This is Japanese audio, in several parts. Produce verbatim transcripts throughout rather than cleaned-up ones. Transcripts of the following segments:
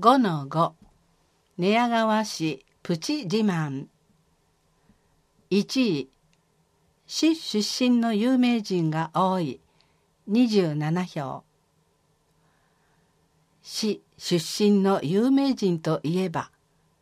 ごのご 寝屋川市プチ自慢。いちい、市出身の有名人が多いにじゅうななひょう。市出身の有名人といえば、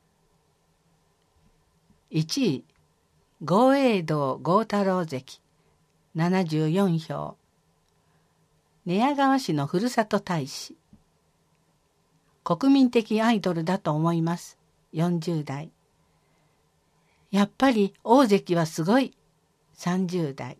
いちい、豪栄道豪太郎関ななじゅうよんひょう。寝屋川市のふるさと大使。国民的アイドルだと思います。よんじゅうだい。やっぱり大関はすごい。さんじゅうだい。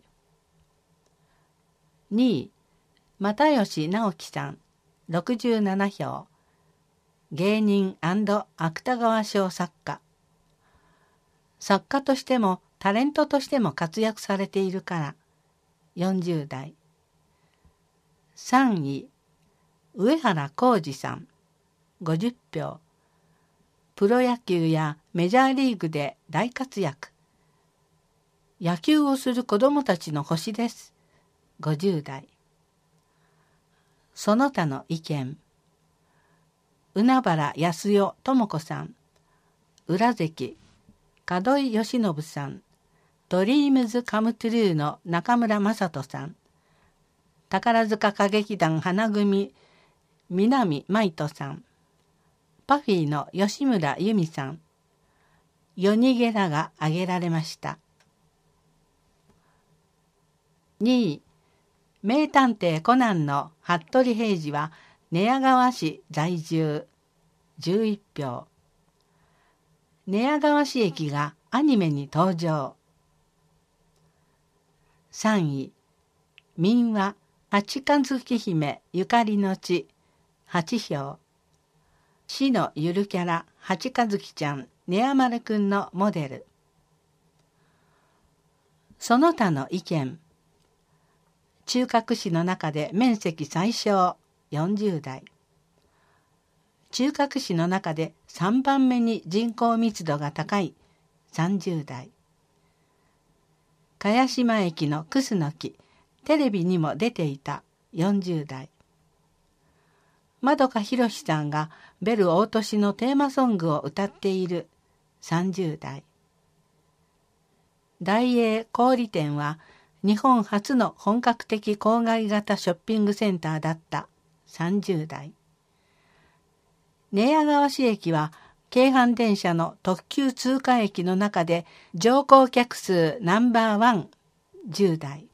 にい、又吉直樹さんろくじゅうななひょう。芸人&芥川賞作家。作家としてもタレントとしても活躍されているからよんじゅうだい。さんい、上原浩二さんごじゅっぴょう。プロ野球やメジャーリーグで大活躍。野球をする子どもたちの星です。ごじゅうだい。その他の意見。海原康代智子さん、裏関門井義信さん、ドリームズカムトゥルーの中村雅人さん、宝塚歌劇団花組南舞人さん、パフィーの吉村由美さん、夜逃げらが挙げられました。にい、名探偵コナンの服部平次は寝屋川市在住じゅういちひょう。寝屋川市駅がアニメに登場。さんい、民話八日月姫ゆかりの地はちひょう。市のゆるキャラ八日月ちゃんねやまるくんのモデル。その他の意見。中核市の中で面積最小よんじゅうだい。中核市の中でさんばんめに人口密度が高いさんじゅうだい。茅島駅のクスノキ、テレビにも出ていたよんじゅうだい。まどかひろしさんがベル大年のテーマソングを歌っているさんじゅうだい。大英小売店は日本初の本格的郊外型ショッピングセンターだったさんじゅうだい。寝屋川市駅は京阪電車の特急通過駅の中で乗降客数ナンバーワンじゅうだい。